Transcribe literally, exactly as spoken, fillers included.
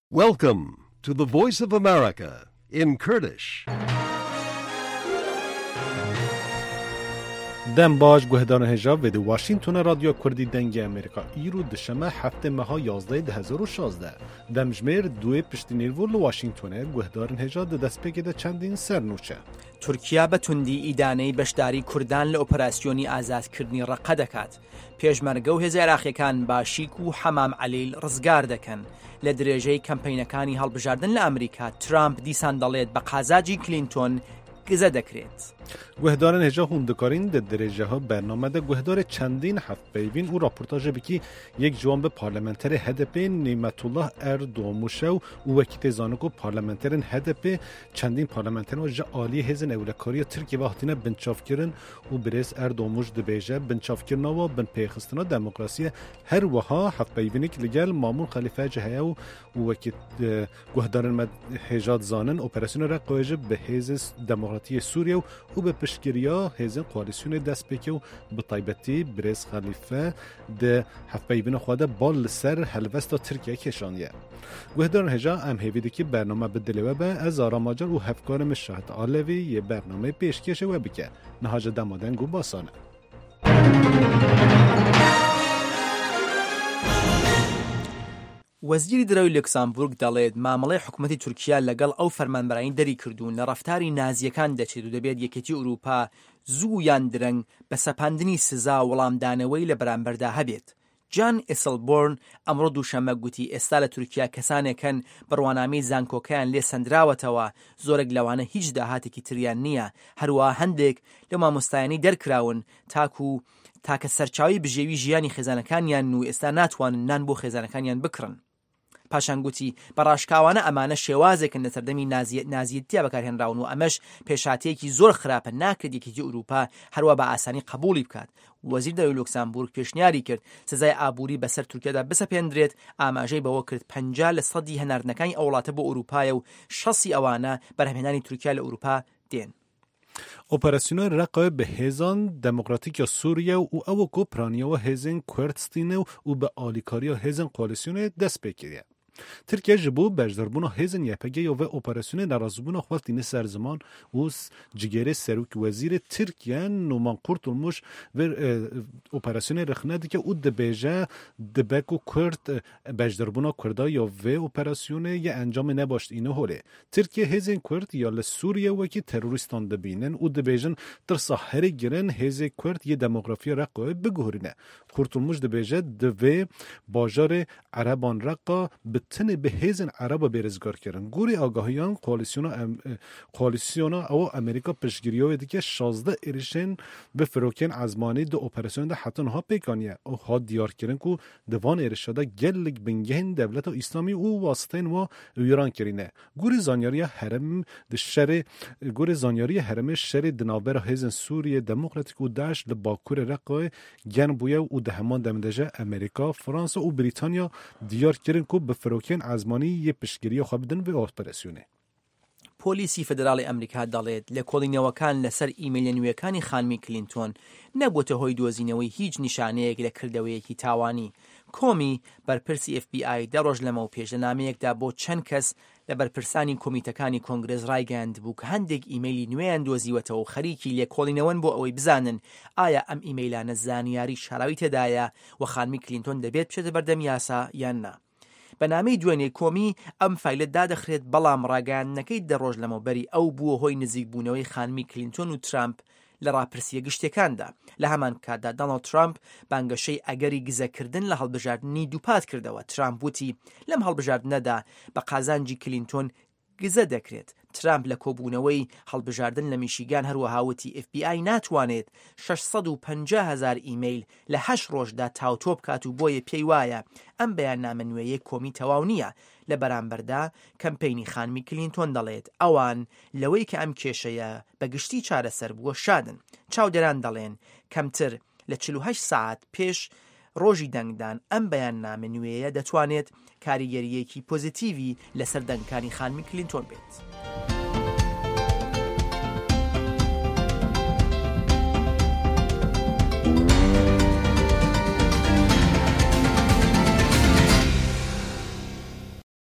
Welcome to the Voice of America in Kurdish. دم باش گهدان هجاب و دو واشنگتن رادیو کردی دنگ امریکا ایرو دشمه هفته مها یازده ده هزار و شازده دم جمیر دوی پشتی نیرول واشنگتن گهدان هجاب ده دست پکیده چندین سر نوچه تورکیا بە توندی ئیدانەی بەشداری کوردان لە ئۆپەراسیۆنی ئازادکردنی ڕەقە دەکات. پێشمەرگە و هێزە عێراقیەکان باشیک و حەمام عەلیل ڕزگار دەکەن. لە درێژەی کەمپەینەکانی هەڵبژاردن لە ئەمریکا ترامپ دیسان دەڵێت بە قازاجی کلینتۆن گزە دەکرێت. گهدارن هجا هوندکارین ده درجه ها برنامه ده گهدار چندین هفت بیوین و راپورتاج بکی یک جوان به پارلمنتر هدپ نعمت الله اردوموشو و وکیت زانکو پارلمنترین هدپ چندین پارلمنتر و جا عالی هزن اولکاری ترکیه وقتینه بنچاف کرن و برس اردوموش ده بیجه بنچاف کرن و بن پیخستنا دموکراسی هر وها هفت بیوینک لگل مامون خلیفه جهه و وکیت گهدارن هجاد زانن اپراسیون را قویجه به هز دموکراتی سوریه و به پشتگیریا هزین کوالیسیون دست پکه و به طایبتی برز خلیفه ده هفته خواده بال سر هلوستا ترکیه کشانیه. گهدارن هجا ام هیویده که برنامه بدلیوه به از آراماجر و هفکار مشاهد آلوی یه برنامه پیشکشه و بکه نهاج دمادن گو باسانه. وەزیری درەوی لوکسامبورگ دەڵێت مامەڵەی حکوومەتی تورکیا لەگەڵ ئەو فەرمانبەرانی دەری کردوون لە ڕەفتاری نازیەکان دەچێت و دەبێت یەکێتی ئوروپا زوو یان درەنگ بە سەپاندنی سزا و وەڵامدانەوەی لە بەرامبەردا هەبێت. جان ئێسلبۆرن ئەمڕۆ دووشەممە گوتی ئێستا لە تورکیا کەسانێکن بڕوانامەی زانکۆکەیان لێ سەندراوەتەوە زۆرێک لەوانە هیچ داهاتێکی تریان نییە هەروە هەندێک لە مامۆستایانی دەرکراون تاکو تاکە سەرچاوی بژێوی ژیانی خێزانەکانیان و ئێستا ناتوانن نان بۆ خێزانەکانیان بکڕن. پاشانگوتی بەڕاشکاوانە ئەمانە شێوازێکن لە سەردەمی نازیەتیا بەکارهێنراون و ئەمەش پێشاتەیەکی زۆر خراپە ناکرێت یەکێتی ئوروپا هەروە بە ئاسانی قبولی بکات. وەزیر دەرەوەی لوکسامبورگ پێشنیاری کرد سزای ئابووری بەسەر تورکیادا بسەپێندرێت ئاماژەی بەوە کرد پەنجا لە سەدی هەناردنەکانی ئەو وڵاتە بۆ ئوروپایە و شەسی ئەوانە بەرهەمهێنانی تورکیا لە ئوروپا دێن. اپراسیون رقابت به هزان دموکراتیک سوریه و او کو پرانیا و هزن کردستین و به آلیکاری هزن کوالیسیون دست بکیره. ترکیه جبو بجدربونا هزن یپگه و اپراسیون نرازبونا خواستین سرزمان و جگره سروک وزیر ترکیه نومان قرتلموش و اپراسیون رخنه که او دبیجه دبکو کرد بجدربونا کرده یا و اپراسیون یه انجام نباشت اینه هوله. ترکیه هزن کرد یا لسوریه و که تروریستان دبینن او دبیجن در ساحره گرن هزن کرد یه دموگرافی رقابت بگهرینه. قرتلموش دبیجه دو باجار عربان رقا تن به هزن عرب برزگار کردن. گوری آگاهیان کوالیسیونا ام... کوالیسیونا او امریکا پشگیریو دیگه شازده ایریشن به فروکن ازمانی دو اپراسیون ده حتی نها پیکانیه او ها دیار کردن کو دوان ایرشاده گلگ بنگهن دولت اسلامی او واسطین و ایران کرینه. گوری زانیاری حرم د شر گوری زانیاری حرم شر دنابر هزن سوریه دموکراتیک و داعش ل باکور رقای گن بویا او ده همان دمدجه امریکا فرانسه و بریتانیا دیار کردن کو به فروکن ازمانی یه پشتگیری خواه بدن به اپراسیونه. پۆلیسی فدرالی ئەمریکا دەڵێت لە کۆڵینەوەکان لەسەر ئیمەیلە نوێیەکانی خانمی کلینتۆن نەبووتە هۆی دۆزینەوەی هیچ نیشانەیەک لە کردەوەیەکی تاوانی. کۆمی بەرپرسی ئێف بی ئای دە ڕۆژ لەمە و پێش لە نامەیەکدا بۆ چەند کەس لە بەرپرسانی کۆمیتەکانی کۆنگرێز ڕایگەیاند بوو کە هەندێک ئیمەیلی نوێیان دۆزیوەتەوە و خەریکی لێکۆڵینەوەن بۆ ئەوەی بزانن ئایا ئەم ئیمەیلانە زانیاری شاراوی تێدایە و خانمی کلینتۆن دەبێت بچێتە بەردەم یاسا یان نا. بەنامەی دوێنێ کۆمی ئەم فایلە دادەخرێت بەڵام ڕاگەیاندنەکەی دە ڕۆژ لەمەوبەری ئەو بووە هۆی نزیکبوونەوەی خانمی کلینتۆن و ترامپ لە ڕاپرسیە گشتەکاندا. لە هەمان کاتدا دۆناڵد ترامپ بانگەشەی ئەگەری گزەکردن لە هەڵبژاردننی دووپات کردەوە. ترامپ وتی لەم هەڵبژاردنەدا بە قازانجی کلینتۆن گزە دەکرێت. ترامپ لە کۆبوونەوەی هەڵبژاردن لە میشیگان هەروەها وتی ئێف بی ئای ناتوانێت شەشسەد و پەنجا هەزار ئیمەیل لە هەشت ڕۆژدا تاوتۆ بکات و بۆیە پێی وایە ئەم بەیاننامە نوێیە کۆمی تەواو نییە. لە بەرامبەردا کەمپەینی خانمی کلینتۆن دەڵێت ئەوان لەوەی کە ئەم کێشەیە بەگشتی چارەسەر بووە شادن. چاودێران دەڵێن کەمتر لە چل و هەشت ساعت پێش ڕۆژی دەنگدان ئەم بەیاننامە نوێیە دەتوانێت کاریگەریەکی پۆزیتیڤی لەسەر دەنگەکانی خانمی کلینتۆن بێت.